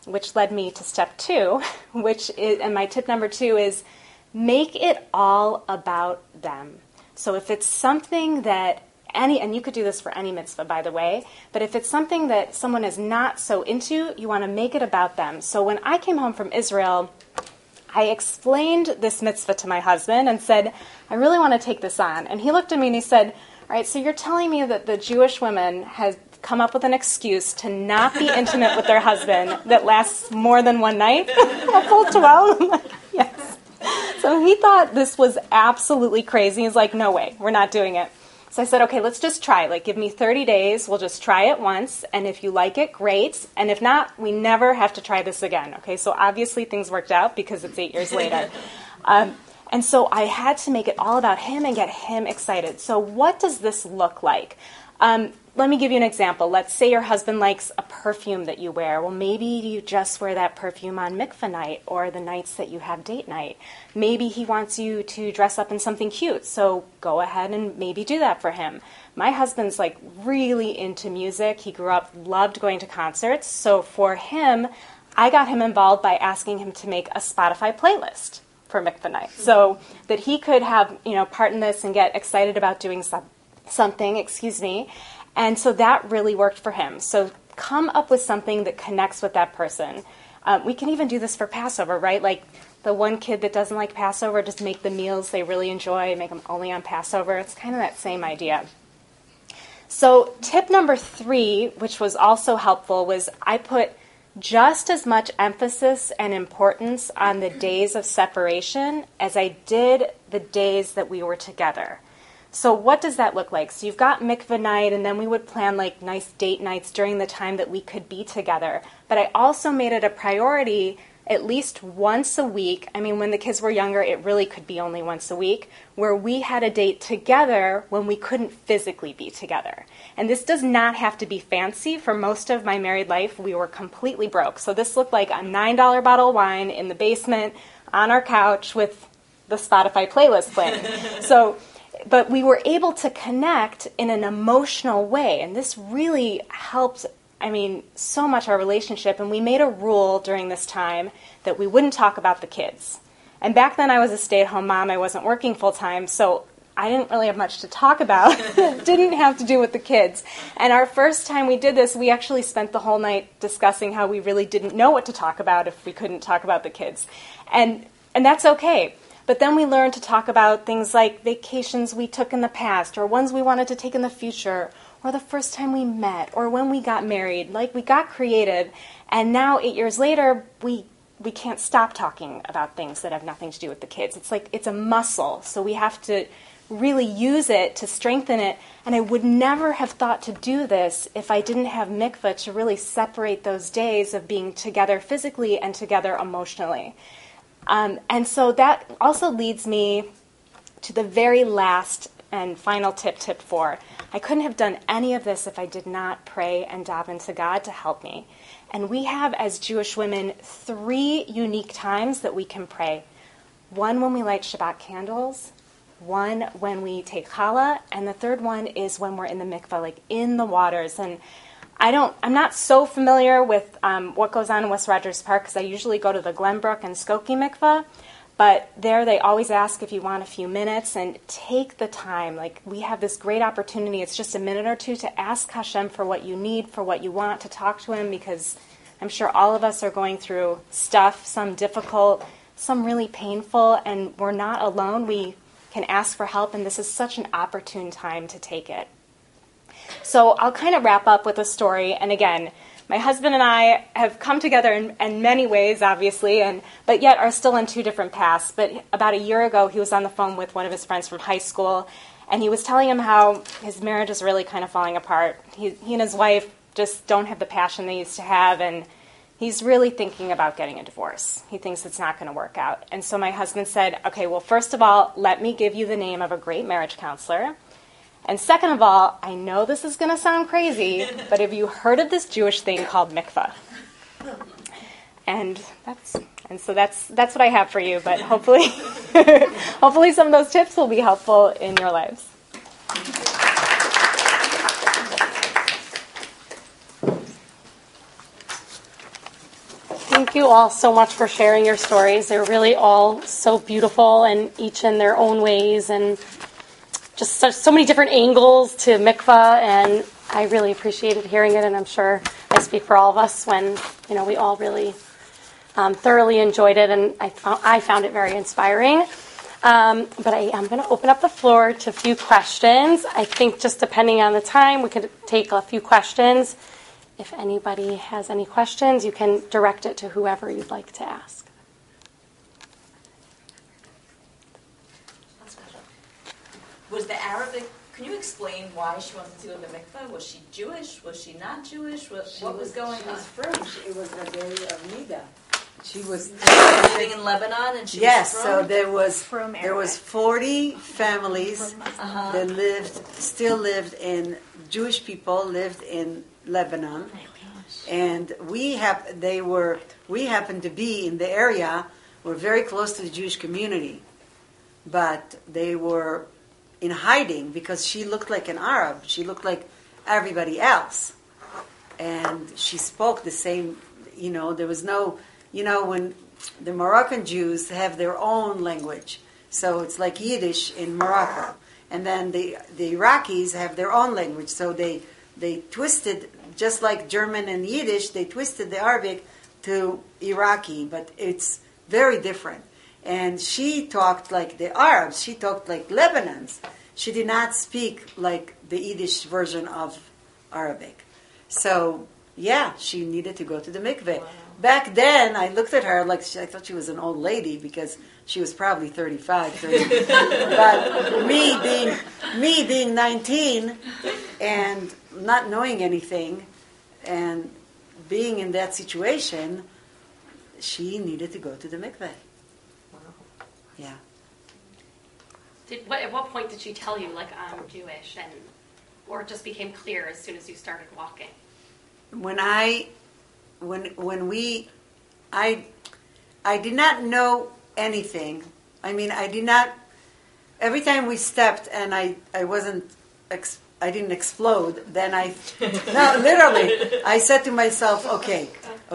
which led me to step 2, and my tip number 2 is make it all about them. So if it's something that and you could do this for any mitzvah, by the way, but if it's something that someone is not so into, you want to make it about them. So when I came home from Israel, I explained this mitzvah to my husband and said, I really want to take this on. And he looked at me and he said, all right, so you're telling me that the Jewish women have come up with an excuse to not be intimate with their husband that lasts more than one night? A full 12? I'm like, yes. So he thought this was absolutely crazy. He's like, no way, we're not doing it. So I said, okay, let's just try. Like, give me 30 days. We'll just try it once. And if you like it, great. And if not, we never have to try this again. Okay, so obviously things worked out because it's 8 years later. And so I had to make it all about him and get him excited. So what does this look like? Let me give you an example. Let's say your husband likes a perfume that you wear. Well, maybe you just wear that perfume on mikveh night or the nights that you have date night. Maybe he wants you to dress up in something cute, so go ahead and maybe do that for him. My husband's like really into music. He grew up, loved going to concerts. So for him, I got him involved by asking him to make a Spotify playlist for mikveh night so that he could have, part in this and get excited about doing something. And so that really worked for him. So come up with something that connects with that person. We can even do this for Passover, right? Like the one kid that doesn't like Passover, just make the meals they really enjoy, make them only on Passover. It's kind of that same idea. So tip number 3, which was also helpful, was I put just as much emphasis and importance on the days of separation as I did the days that we were together. So what does that look like? So you've got mikveh night, and then we would plan like nice date nights during the time that we could be together. But I also made it a priority at least once a week. I mean, when the kids were younger, it really could be only once a week, where we had a date together when we couldn't physically be together. And this does not have to be fancy. For most of my married life, we were completely broke. So this looked like a $9 bottle of wine in the basement on our couch with the Spotify playlist playing. But we were able to connect in an emotional way, and this really helped, so much our relationship. And we made a rule during this time that we wouldn't talk about the kids. And back then I was a stay-at-home mom. I wasn't working full-time, so I didn't really have much to talk about. It didn't have to do with the kids. And our first time we did this, we actually spent the whole night discussing how we really didn't know what to talk about if we couldn't talk about the kids. And that's okay. But then we learned to talk about things like vacations we took in the past, or ones we wanted to take in the future, or the first time we met, or when we got married. Like, we got creative, and now 8 years later, we can't stop talking about things that have nothing to do with the kids. It's like it's a muscle, so we have to really use it to strengthen it. And I would never have thought to do this if I didn't have mikveh to really separate those days of being together physically and together emotionally. And so that also leads me to the very last and final tip 4. I couldn't have done any of this if I did not pray and daven to God to help me. And we have, as Jewish women, 3 unique times that we can pray. One when we light Shabbat candles, one when we take challah, and the third one is when we're in the mikveh, like in the waters. And I'm not so familiar with what goes on in West Rogers Park because I usually go to the Glenbrook and Skokie mikveh, but there they always ask if you want a few minutes, and take the time. Like, we have this great opportunity. It's just a minute or two to ask Hashem for what you need, for what you want, to talk to Him, because I'm sure all of us are going through stuff, some difficult, some really painful, and we're not alone. We can ask for help, and this is such an opportune time to take it. So I'll kind of wrap up with a story. And again, my husband and I have come together in many ways, obviously, but yet are still in 2 different paths. But about a year ago, he was on the phone with one of his friends from high school, and he was telling him how his marriage is really kind of falling apart. He and his wife just don't have the passion they used to have, and he's really thinking about getting a divorce. He thinks it's not going to work out. And so my husband said, okay, well, first of all, let me give you the name of a great marriage counselor. And second of all, I know this is going to sound crazy, but have you heard of this Jewish thing called mikveh? And so that's what I have for you. But hopefully, hopefully some of those tips will be helpful in your lives. you all so much for sharing your stories. They're really all so beautiful and each in their own ways and just so many different angles to mikvah, and I really appreciated hearing it, and I'm sure I speak for all of us when we all really thoroughly enjoyed it, and I found it very inspiring. But I am going to open up the floor to a few questions. I think just depending on the time, we could take a few questions. If anybody has any questions, you can direct it to whoever you'd like to ask. Was the Arabic, can you explain why she wanted to go to the mikveh? Was she Jewish? Was she not Jewish? What was going She on? was French. It was the day of Nida. She was living in Lebanon, and she yes. was So from? there was 40 families that still lived in Jewish people lived in Lebanon, and we happened to be in the area. We're very close to the Jewish community, but they were in hiding because she looked like an Arab. She looked like everybody else, and she spoke the same. There was no. When the Moroccan Jews have their own language, so it's like Yiddish in Morocco, and then the Iraqis have their own language, so they twisted, just like German and Yiddish, they twisted the Arabic to Iraqi, but it's very different. And she talked like the Arabs, she talked like Lebanons. She did not speak like the Yiddish version of Arabic. So, yeah, she needed to go to the mikveh. Wow. Back then, I looked at her like I thought she was an old lady because she was probably 35, 30. But me being 19 and not knowing anything and being in that situation, she needed to go to the mikveh. Wow. Yeah. At what point did she tell you, like, I'm Jewish, or it just became clear as soon as you started walking? I did not know anything. I mean, I did not. Every time we stepped, and I didn't explode. Then no, literally, I said to myself, okay.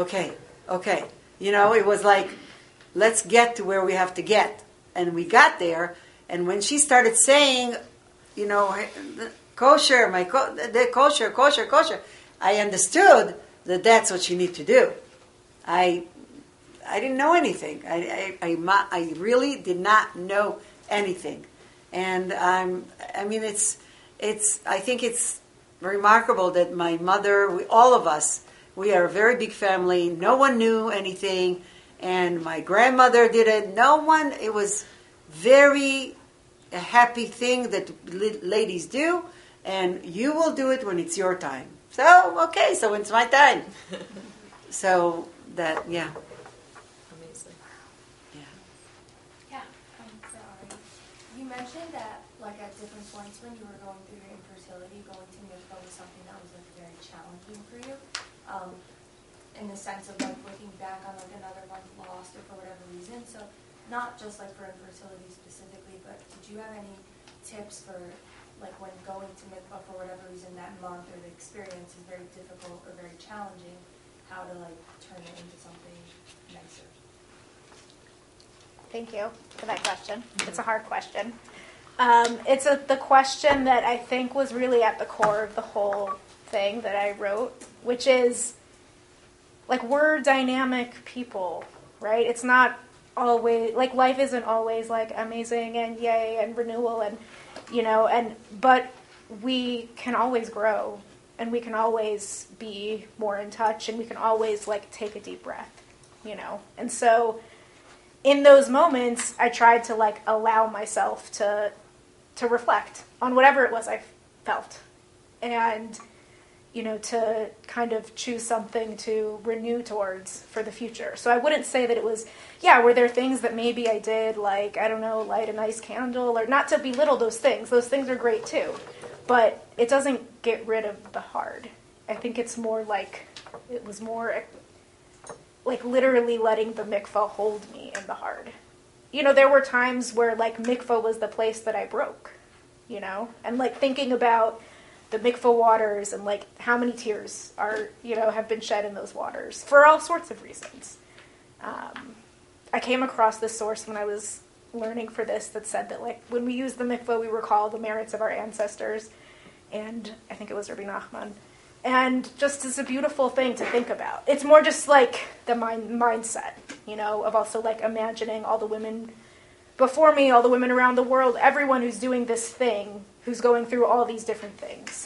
It was like, let's get to where we have to get, and we got there. And when she started saying, kosher, kosher, I understood that that's what you need to do. I didn't know anything. I really did not know anything, and I think it's remarkable that my mother, all of us, we are a very big family. No one knew anything, and my grandmother did it. No one. It was very a happy thing that ladies do, and you will do it when it's your time. So, okay, so it's my time. So that, yeah. Amazing. Yeah. You mentioned that, like, at different points when you were going through your infertility, going to mikvah was something that was, like, very challenging for you. In the sense of, like, looking back on, like, another month lost or for whatever reason. So not just, like, for infertility specifically, but did you have any tips for, like, when going to mikvah for whatever reason that month or the experience is very difficult or very challenging, how to, like, turn it into something nicer? Thank you for that question. It's a hard question. It's the question that I think was really at the core of the whole thing that I wrote, which is, like, we're dynamic people, right? It's not always, like, life isn't always, like, amazing and yay and renewal and, but we can always grow and we can always be more in touch and we can always, like, take a deep breath, And so in those moments, I tried to, like, allow myself to reflect on whatever it was I felt and, to kind of choose something to renew towards for the future. So I wouldn't say that it was, were there things that maybe I did, like, I don't know, light a nice candle, or not to belittle those things. Those things are great too. But it doesn't get rid of the hard. I think it's more like, it was more like literally letting the mikvah hold me in the hard. There were times where, like, mikvah was the place that I broke, and, like, thinking about the mikvah waters and, like, how many tears are, have been shed in those waters for all sorts of reasons. I came across this source when I was learning for this that said that like when we use the mikvah, we recall the merits of our ancestors, and I think it was Rabbi Nachman. And just it's a beautiful thing to think about. It's more just like the mindset, of also like imagining all the women before me, all the women around the world, everyone who's doing this thing, who's going through all these different things.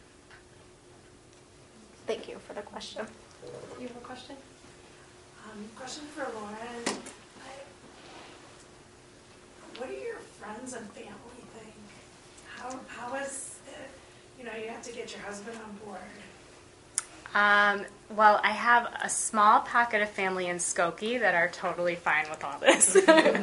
Thank you for the question. You have a question? Question for Lauren. What do your friends and family think? How is it, you have to get your husband on board? Well, I have a small pocket of family in Skokie that are totally fine with all this.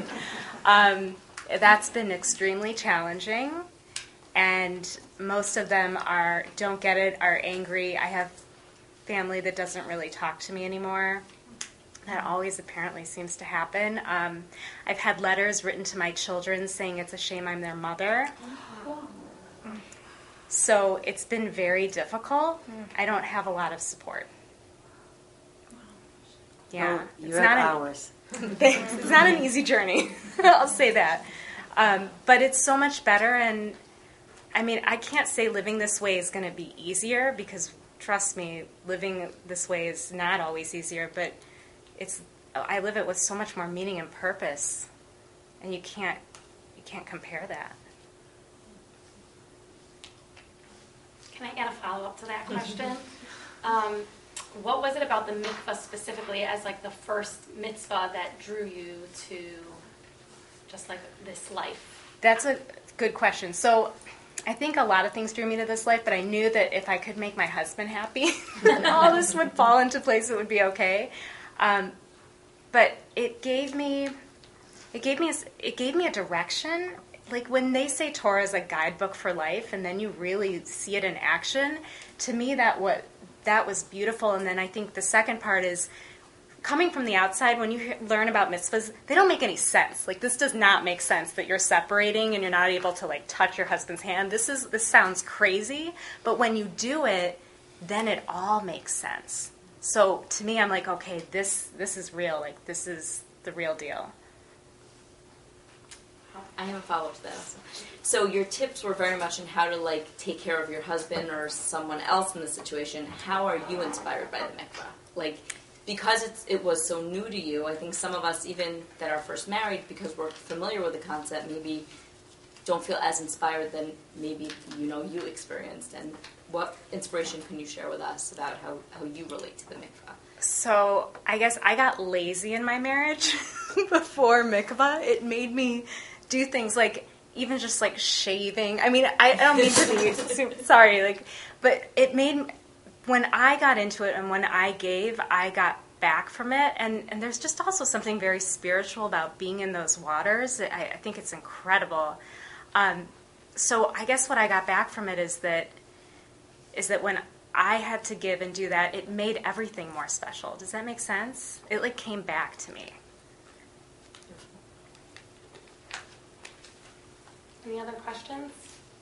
That's been extremely challenging, and most of them don't get it, are angry. I have family that doesn't really talk to me anymore. That always apparently seems to happen. I've had letters written to my children saying it's a shame I'm their mother. So it's been very difficult. I don't have a lot of support. Yeah, you have hours. It's not an easy journey. I'll say that. But it's so much better. And I mean, I can't say living this way is going to be easier because, trust me, living this way is not always easier. But I live it with so much more meaning and purpose, and you can't compare that. Can I add a follow-up to that question? What was it about the mikvah specifically as like the first mitzvah that drew you to just like this life? That's a good question. So I think a lot of things drew me to this life, but I knew that if I could make my husband happy, then all this would fall into place. It would be okay. But it gave me a direction. Like when they say Torah is a guidebook for life, and then you really see it in action. To me, that was beautiful. And then I think the second part is coming from the outside. When you learn about mitzvahs, they don't make any sense. Like this does not make sense that you're separating and you're not able to like touch your husband's hand. This sounds crazy, but when you do it, then it all makes sense. So to me, I'm like, okay, this is real. Like this is the real deal. I have a follow-up to that also. So your tips were very much in how to like take care of your husband or someone else in the situation. How are you inspired by the mikvah? Like, because it was so new to you, I think some of us, even that are first married, because we're familiar with the concept, maybe don't feel as inspired than maybe you experienced. And what inspiration can you share with us about how you relate to the mikvah? So I guess I got lazy in my marriage before mikvah. It made me do things like even just like shaving. I mean, I don't mean to be sorry, but it made, when I got into it and when I gave, I got back from it. And there's just also something very spiritual about being in those waters. I think it's incredible. So I guess what I got back from it is that when I had to give and do that, it made everything more special. Does that make sense? It like came back to me. Any other questions?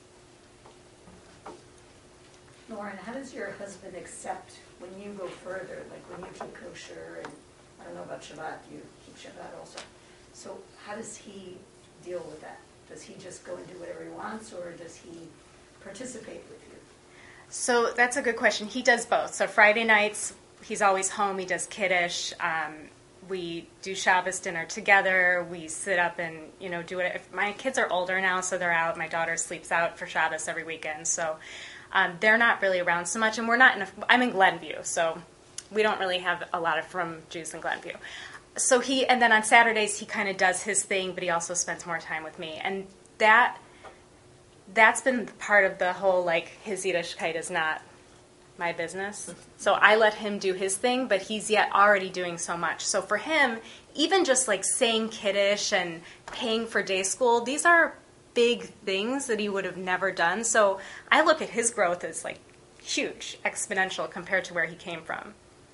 Lauren, how does your husband accept when you go further, like when you keep kosher, and I don't know about Shabbat, you keep Shabbat also. So how does he deal with that? Does he just go and do whatever he wants, or does he participate with you? So that's a good question. He does both. So Friday nights, he's always home. He does Kiddush. We do Shabbos dinner together. We sit up and, do it. If my kids are older now, so they're out. My daughter sleeps out for Shabbos every weekend. So they're not really around so much. And I'm in Glenview, so we don't really have a lot of from Jews in Glenview. So and then on Saturdays, he kind of does his thing, but he also spends more time with me. And that's been part of the whole, his Yiddishkeit is not my business. So I let him do his thing, but he's yet already doing so much. So for him, even just saying Kiddush and paying for day school, these are big things that he would have never done. So I look at his growth as huge, exponential compared to where he came from.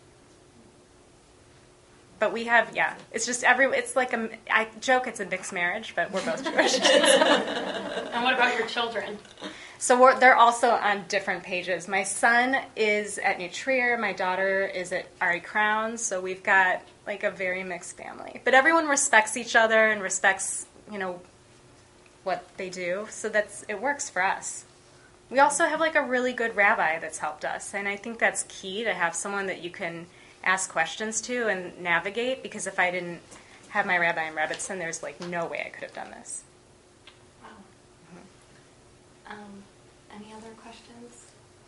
But we have, it's just I joke it's a mixed marriage, but we're both Jewish. And what about your children? So they're also on different pages. My son is at New Trier. My daughter is at Ari Crown. So we've got like a very mixed family. But everyone respects each other and respects, what they do. So it works for us. We also have like a really good rabbi that's helped us. And I think that's key, to have someone that you can ask questions to and navigate. Because if I didn't have my rabbi in Rebbitzin, there's like no way I could have done this. Wow. Any other questions?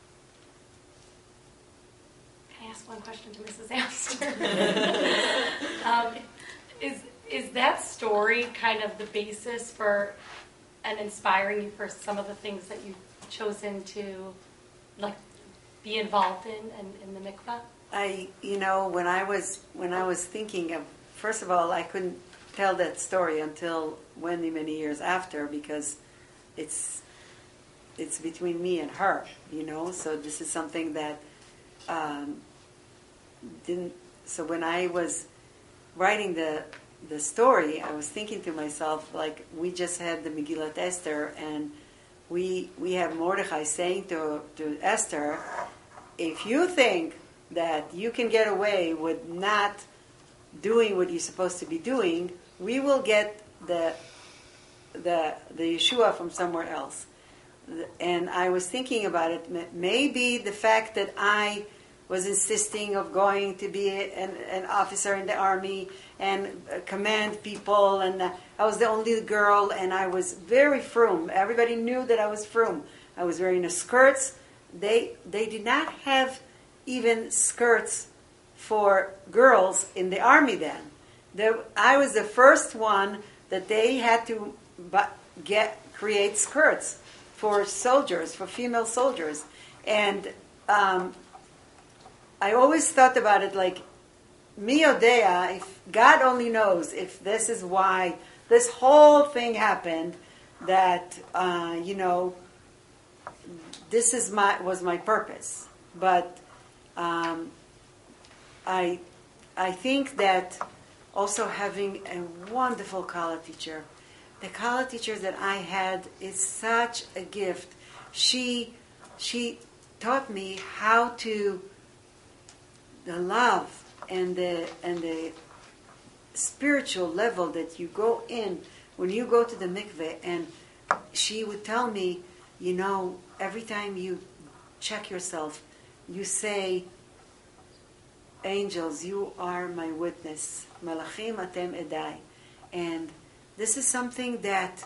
Can I ask one question to Mrs. Amster? Is that story kind of the basis for and inspiring you for some of the things that you've chosen to be involved in the mikvah? When I was thinking of, first of all, I couldn't tell that story until many years after, because it's between me and her, so this is something that so when I was writing the story, I was thinking to myself, we just had the Megillat Esther, and we have Mordechai saying to Esther, if you think that you can get away with not doing what you're supposed to be doing, we will get the Yeshua from somewhere else. And I was thinking about it. Maybe the fact that I was insisting of going to be an officer in the army and command people, and I was the only girl, and I was very frum. Everybody knew that I was frum. I was wearing the skirts. They did not have even skirts for girls in the army then. I was the first one that they had to create skirts for soldiers, for female soldiers. And I always thought about it like, mi yodea, if God only knows if this is why this whole thing happened, that, this was my purpose. But I think that also having a wonderful Kala teacher, the Kala teacher that I had is such a gift. She taught me how to the love and the spiritual level that you go in when you go to the mikveh. And she would tell me, every time you check yourself, you say, angels, you are my witness. Malachim atem edai. And this is something that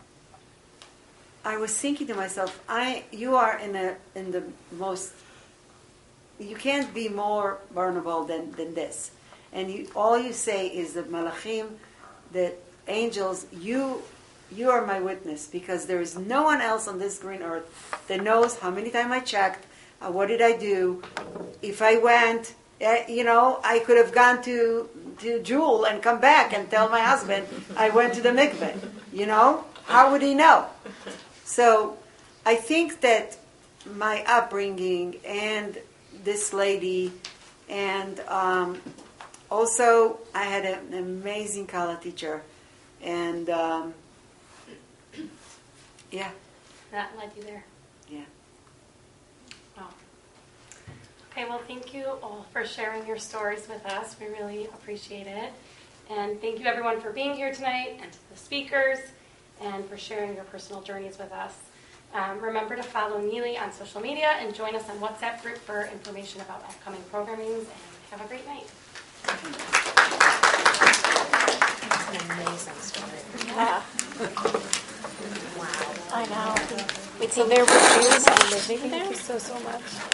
I was thinking to myself, you are in the most, you can't be more vulnerable than this. And all you say is that Malachim, that angels, you are my witness, because there is no one else on this green earth that knows how many times I checked, what did I do, if I went, I could have gone to Jewel and come back and tell my husband I went to the mikveh. How would he know? So I think that my upbringing and this lady, and also I had an amazing Kala teacher, and that led you there. Yeah. Wow. Okay, well, thank you all for sharing your stories with us. We really appreciate it. And thank you, everyone, for being here tonight, and to the speakers, and for sharing your personal journeys with us. Remember to follow Neely on social media and join us on WhatsApp group for information about upcoming programmings, and have a great night. That's an amazing story. Yeah. Wow. I know. Wait, so there were Jews living there? Thank you so much.